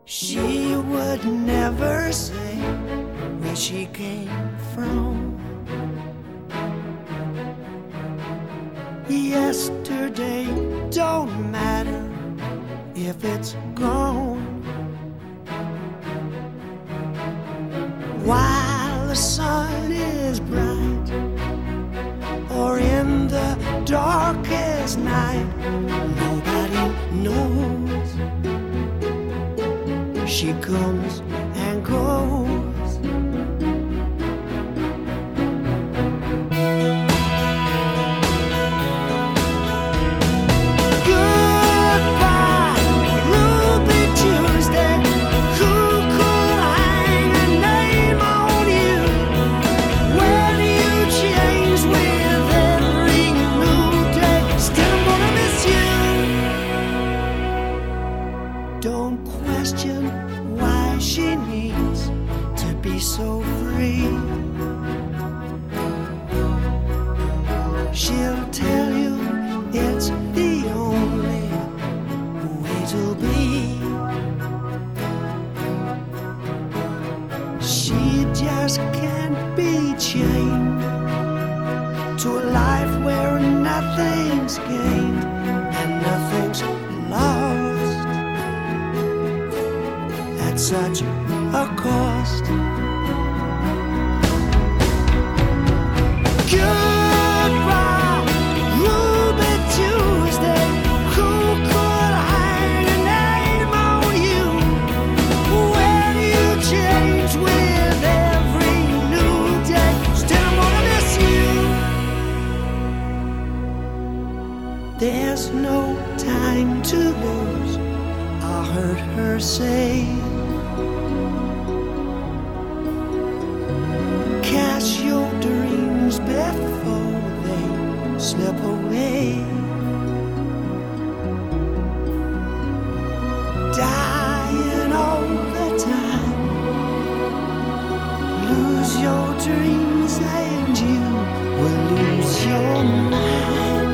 She would never say where she came from. Yesterday don't matter if it's gone. While the sun is bright, or in the darkest night, nobody knows. She comes and goes. Goodbye, Ruby Tuesday. Who could hang a name on you? Where do you change with every new day? Still I'm gonna miss you. Don't question why she needs to be so free. She'll tell you it's the only way to be. She just can't be chained to a life where nothing's gained and nothing's lost at such a cost. Goodbye, Ruby Tuesday. Who could hang a name on you? Where do you change with every new day? Still I'm gonna miss you. There's no time to lose, I heard her say. Cast your dreams before they slip away. Dying all the time. Lose your dreams and you will lose your mind.